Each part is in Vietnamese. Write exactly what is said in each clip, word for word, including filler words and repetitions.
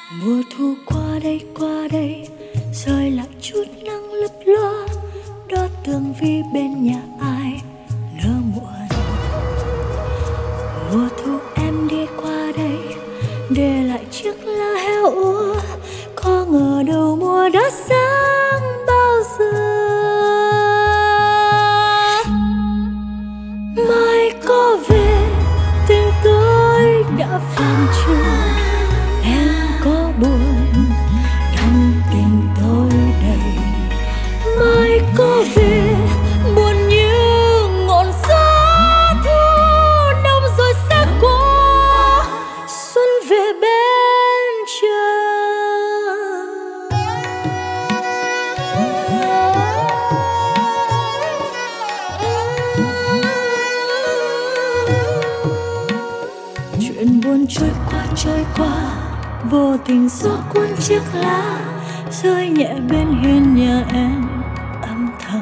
Mùa thu qua đây qua đây, rơi lại chút nắng lấp loa, đó tường vi bên nhà ai nỡ muộn. Mùa thu em đi qua đây, để lại chiếc lá heo úa, có ngờ đâu mùa đã sáng bao giờ. Mai có về tình tôi đã phàn chưa, em có buồn trong tình tôi đầy. Mai có về buồn như ngọn gió thu, đông rồi sẽ qua, xuân về bên trời. Chuyện buồn trôi qua trôi qua, vô tình gió cuốn chiếc lá, rơi nhẹ bên hiên nhà em âm thầm.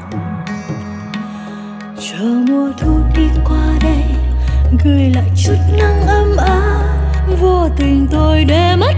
Chờ mùa thu đi qua đây, gửi lại chút nắng ấm áp, vô tình tôi để mất